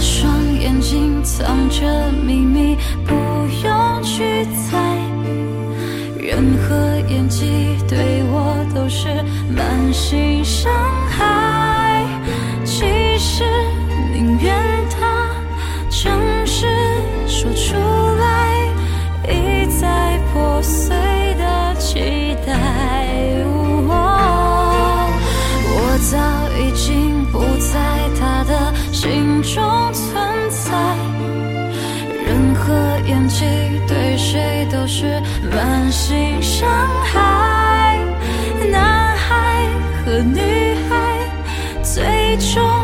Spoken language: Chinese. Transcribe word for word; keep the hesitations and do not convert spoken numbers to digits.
双眼睛藏着秘密，不用去猜。任何演技对我都是满心伤害。其实宁愿他诚实说出来，一再破碎的期待。哦，我早已经不在他的心中存在。任何演技对谁都是满心伤害。男孩和女孩最终